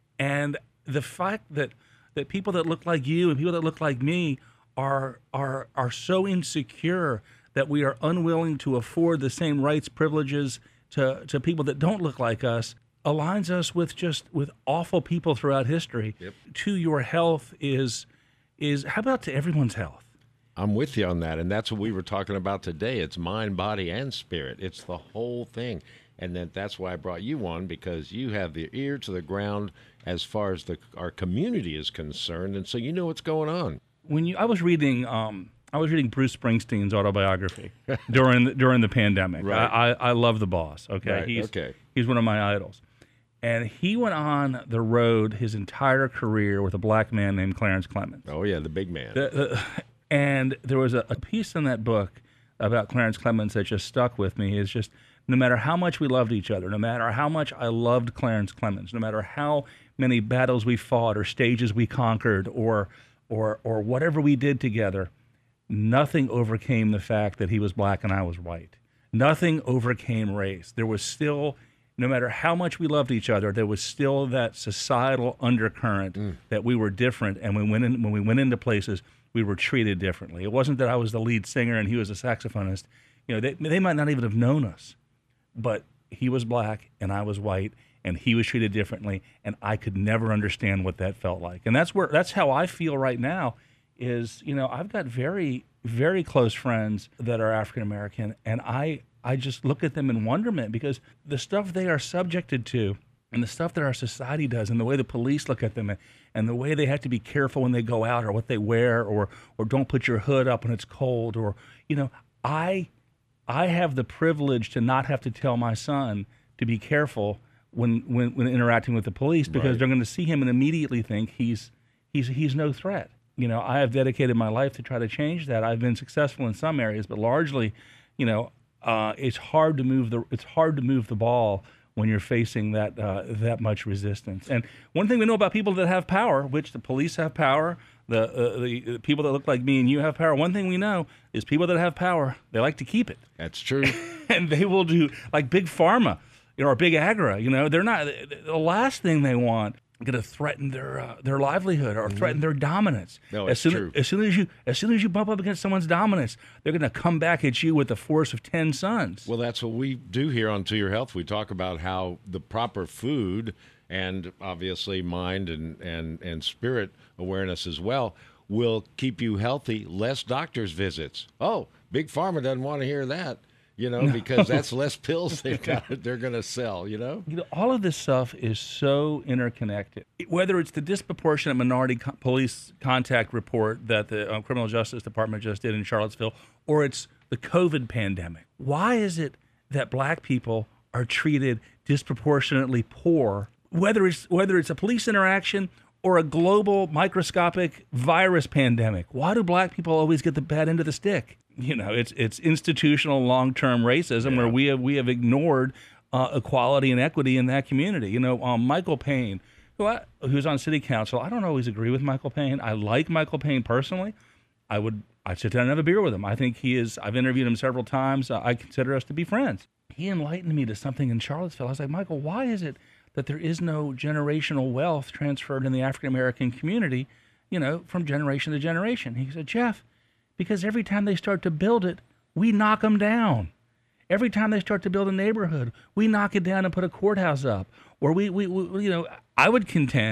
And the fact that, that people that look like you and people that look like me are are are so insecure that we are unwilling to afford the same rights, privileges to, to people that don't look like us aligns us with just with awful people throughout history. Yep. To your health is is how about to everyone's health? I'm with you on that, and that's what we were talking about today. It's mind, body, and spirit. It's the whole thing, and then that's why I brought you on, because you have the ear to the ground as far as the our community is concerned, and so you know what's going on. When you, I was reading, um, I was reading Bruce Springsteen's autobiography during the, during the pandemic. Right. I, I, I love the boss. Okay, Right, he's okay. he's one of my idols, and he went on the road his entire career with a black man named Clarence Clemens. Oh yeah, the big man. The, the, and there was a, a piece in that book about Clarence Clemens that just stuck with me. Is just no matter how much we loved each other, no matter how much I loved Clarence Clemens, no matter how many battles we fought or stages we conquered or or or whatever we did together, nothing overcame the fact that he was black and I was white. Nothing overcame race. There was still, no matter how much we loved each other, there was still that societal undercurrent Mm. that we were different, and we went in, when we went into places, we were treated differently. It wasn't that I was the lead singer and he was a saxophonist. You know, they they might not even have known us, but he was black and I was white, and he was treated differently, and I could never understand what that felt like. And that's where that's how I feel right now. Is, you know, I've got very very close friends that are African American, and I I just look at them in wonderment, because the stuff they are subjected to and the stuff that our society does and the way the police look at them and, and the way they have to be careful when they go out or what they wear or or don't put your hood up when it's cold, or, you know, I I have the privilege to not have to tell my son to be careful when when, when interacting with the police, because Right. they're going to see him and immediately think he's he's he's no threat. You know, I have dedicated my life to try to change that. I've been successful in some areas, but largely, you know, uh, it's hard to move the it's hard to move the ball when you're facing that uh, that much resistance. And one thing we know about people that have power, which the police have power, the uh, the the people that look like me and you have power. One thing we know is people that have power, they like to keep it, That's true. and they will do like big pharma, you know, or big agra. You know, they're not the last thing they want going to threaten their uh, their livelihood or threaten their dominance. No, as it's soon true. as soon as you as soon as you bump up against someone's dominance, they're going to come back at you with the force of ten sons. Well, that's what we do here on To Your Health. We talk about how the proper food and obviously mind and, and, and spirit awareness as well will keep you healthy, less doctor's visits. Oh, Big Pharma doesn't want to hear that, you know, because that's less pills they've got, they're going to sell, you know? You know, all of this stuff is so interconnected. Whether it's the disproportionate minority co- police contact report that the uh, Criminal Justice Department just did in Charlottesville, or it's the COVID pandemic. Why is it that black people are treated disproportionately poor, whether it's whether it's a police interaction or a global microscopic virus pandemic? Why do black people always get the bad end of the stick? You know, it's it's institutional long-term racism Yeah. where we have we have ignored uh, equality and equity in that community. You know, um, Michael Payne, who I, who's on city council, I don't always agree with Michael Payne. I like Michael Payne personally. I would I'd sit down and have a beer with him. I think he is. I've interviewed him several times. Uh, I consider us to be friends. He enlightened me to something in Charlottesville. I was like, Michael, why is it that there is no generational wealth transferred in the African American community, you know, from generation to generation? He said, Jeff, because every time they start to build it, we knock them down. Every time they start to build a neighborhood, we knock it down and put a courthouse up. Or we, we, we you know, I would contend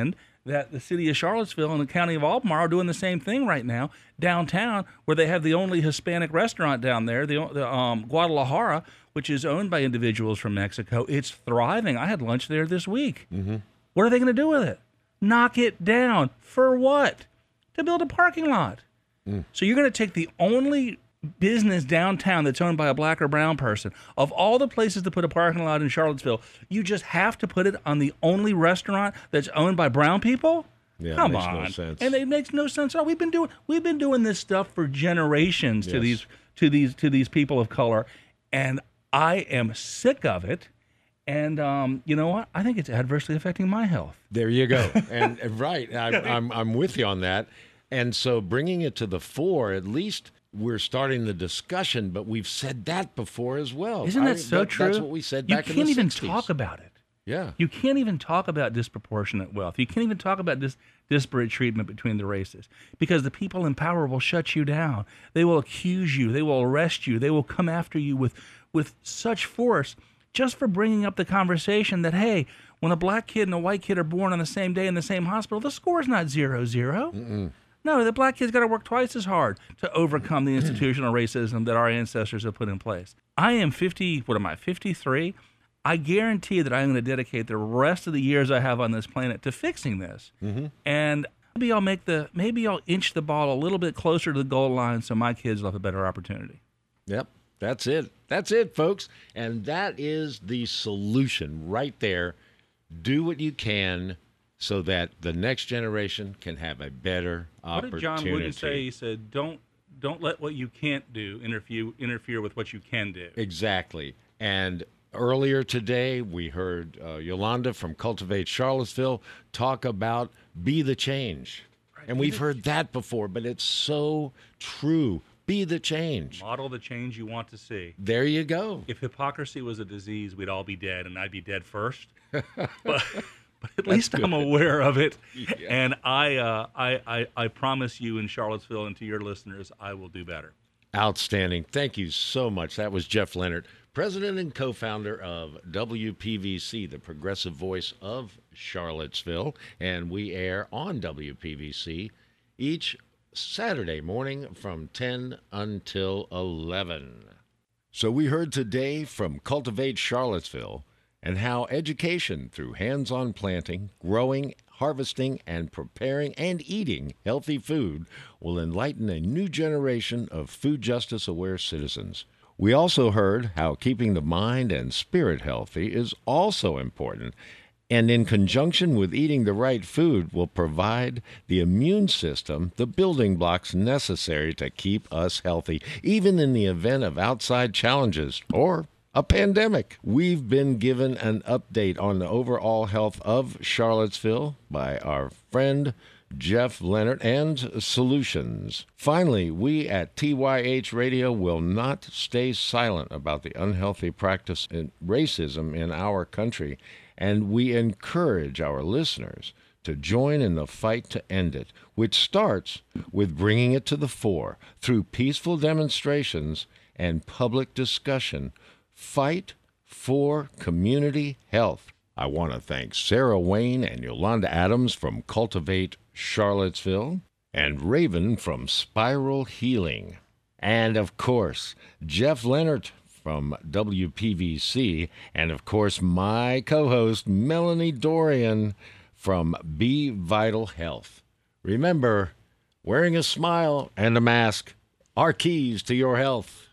that the city of Charlottesville and the county of Albemarle are doing the same thing right now downtown, where they have the only Hispanic restaurant down there, the, the um, Guadalajara, which is owned by individuals from Mexico. It's thriving. I had lunch there this week. Mm-hmm. What are they going to do with it? Knock it down. For what? To build a parking lot. Mm. So you're going to take the only business downtown that's owned by a black or brown person. Of all the places to put a parking lot in Charlottesville, you just have to put it on the only restaurant that's owned by brown people? Yeah, Come it makes on. no sense. And it makes no sense at all. We've been doing we've been doing this stuff for generations to Yes. these to these to these people of color, and I am sick of it. And um, you know what? I think it's adversely affecting my health. There you go. And and right, I, I'm I'm with you on that. And so bringing it to the fore, at least we're starting the discussion. But we've said that before as well. Isn't that I- so that- true? That's what we said you back in can't the even sixties. talk about it. Yeah. You can't even talk about disproportionate wealth. You can't even talk about this disparate treatment between the races, because the people in power will shut you down. They will accuse you. They will arrest you. They will come after you with with such force just for bringing up the conversation that, hey, when a black kid and a white kid are born on the same day in the same hospital, the score is not zero zero. Mm-mm. No, the black kid's got to work twice as hard to overcome the institutional racism that our ancestors have put in place. I am fifty, what am I, fifty-three? I guarantee that I'm going to dedicate the rest of the years I have on this planet to fixing this. Mm-hmm. And maybe I'll make the, maybe I'll inch the ball a little bit closer to the goal line so my kids will have a better opportunity. Yep. That's it. That's it, folks. And that is the solution right there. Do what you can so that the next generation can have a better What opportunity. did John Wooden say? He said, don't, don't let what you can't do interfere, interfere with what you can do. Exactly. And earlier today, we heard uh, Yolanda from Cultivate Charlottesville talk about be the change. Right. And Be we've the- heard that before, but it's so true. Be the change. Model the change you want to see. There you go. If hypocrisy was a disease, we'd all be dead, and I'd be dead first. but, but at That's least I'm good. aware of it, Yeah. and I, uh, I, I, I promise you, in Charlottesville, and to your listeners, I will do better. Outstanding. Thank you so much. That was Jeff Leonard, president and co-founder of W P V C, the progressive voice of Charlottesville, and we air on W P V C each Saturday morning from ten until eleven. So we heard today from Cultivate Charlottesville and how education through hands-on planting, growing, harvesting, and preparing and eating healthy food will enlighten a new generation of food justice-aware citizens. We also heard how keeping the mind and spirit healthy is also important, and in conjunction with eating the right food will provide the immune system the building blocks necessary to keep us healthy, even in the event of outside challenges or a pandemic. We've been given an update on the overall health of Charlottesville by our friend Jeff Leonard and Solutions. Finally, we at T Y H Radio will not stay silent about the unhealthy practice in racism in our country, and we encourage our listeners to join in the fight to end it, which starts with bringing it to the fore through peaceful demonstrations and public discussion. Fight for community health. I want to thank Sarah Wayne and Yolanda Adams from Cultivate Charlottesville and Raven from Spiral Healing. And, of course, Jeff Leonard from W P V C, and, of course, my co-host, Melanie Dorian from Be Vital Health. Remember, wearing a smile and a mask are keys to your health.